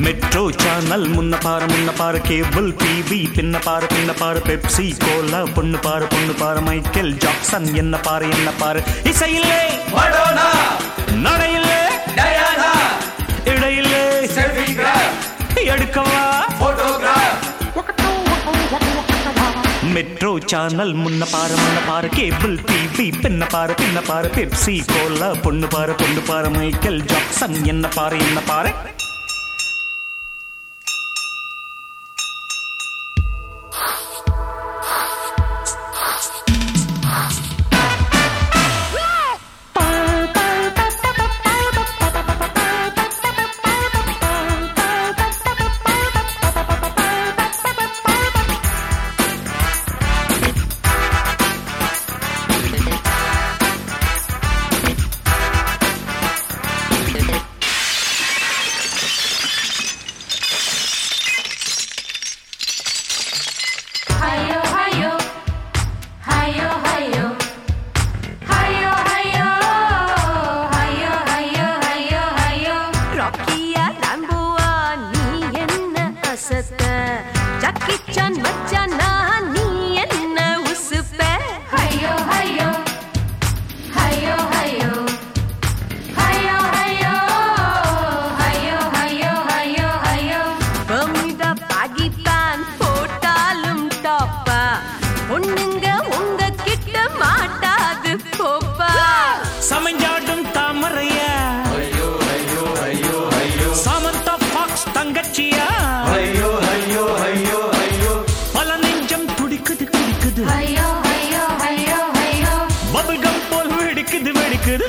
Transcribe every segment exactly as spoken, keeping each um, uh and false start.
Metro channel முன்ன பாரு முன்ன பாரு, கேபிள் டிவி பின்ன பாரு பின்ன பாரு, பெப்சி கோலா பொண்ணு பாரு பொண்ணு பாரு, மைக்கேல் ஜாக்சன் என்ன பாரு என்ன பாரு, இசையில்லை மடோனா, நடையில்லை டயானா, இடையில்லை செல்ஃபிகிராஃப், எடுக்கவா போட்டோகிராஃப். மெட்ரோ சேனல் முன்ன பாரு முன்ன பாரு, கேபிள் டிவி பின்ன பாரு பின்ன பாரு, பெப்சி கோலா பொண்ணு பாரு பொண்ணு பாரு, மைக்கேல் ஜாக்சன் என்ன பாரு என்ன பாரு. சமஞ்சாடும் தாமரையா, சாமந்தா பாக்ஸ் தங்கச்சியா, பல நெஞ்சம் துடிக்குது துடிக்குது, பபிள்கம் போல் வெடிக்குது வெடிக்குது.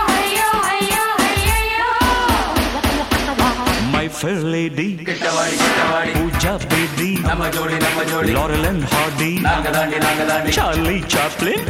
My fair lady, Pooja baby, Laurel and Hardy, Charlie Chaplin,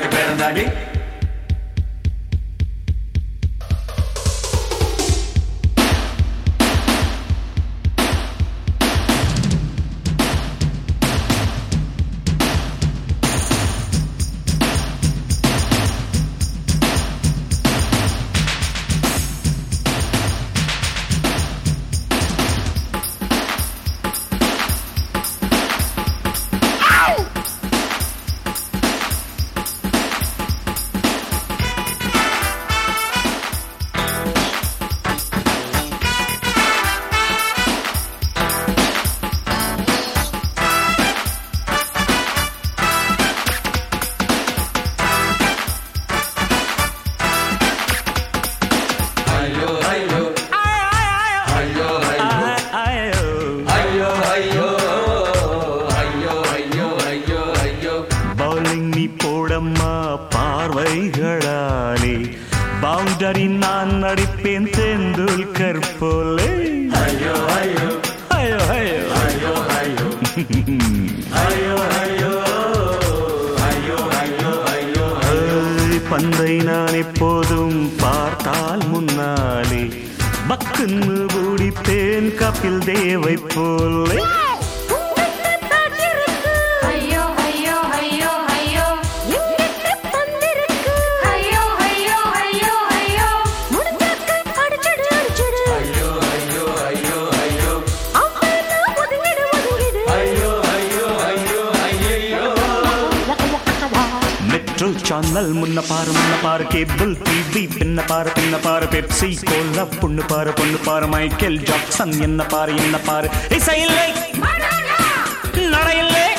பார்வைகளாலே பவுண்டரி நான் நடிப்பேன் தெண்டுல்கர் போலே. ஐயோ ஐயோ ஐயோ ஐயோ ஐயோ ஐயோ ஐயோ ஐயோ ஐயோ ஐயோ ஐயோ. பந்தை நான் எப்போதும் பார்த்தால் முன்னாலே பக்குன்னு கூடிப்பேன் கபில் தேவை போலே. மெட்ரோ சேனல் முன்ன பாரு முன்ன பாரு, கேபிள் டிவி பின்ன பாரு பின்ன பாரு, பெப்சி கோலா பொண்ணு பாரு பொண்ணு பாரு, மைக்கேல் ஜாக்சன் என்ன பாரு என்ன பாரு, இசையில்லை நடையில்லை